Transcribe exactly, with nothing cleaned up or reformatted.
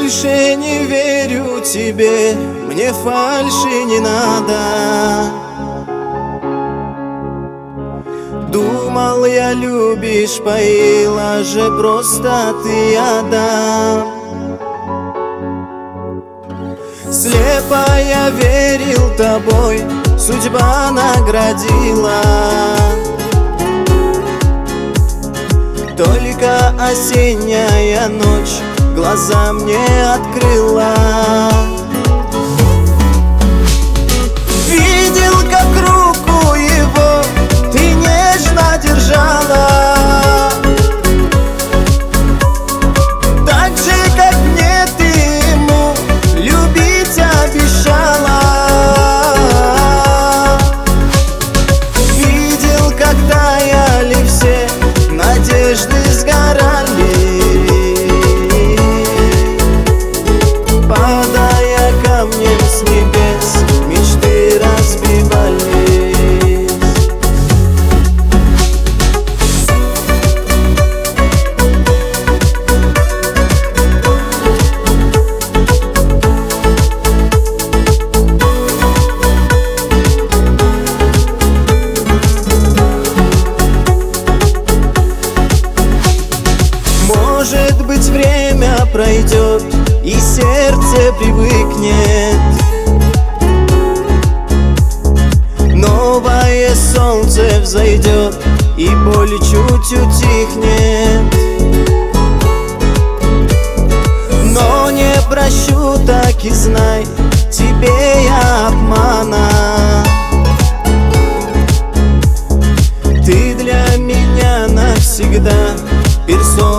больше не верю тебе, мне фальши не надо. Думал, я любишь, поила же просто ты ядом. Слепо я верил тобой, судьба наградила. Только осенняя ночь глаза мне открыла. Видел, как руку его ты нежно держала, так же, как мне ты ему любить обещала. Видел, как таяли все надежды, сгорали, падая камнем с небес, мечты разбивались. Может быть, время пройдет и сердце привыкнет, новое солнце взойдет и боль чуть утихнет. Но не прощу, так и знай, тебе я обмана. Ты для меня навсегда персона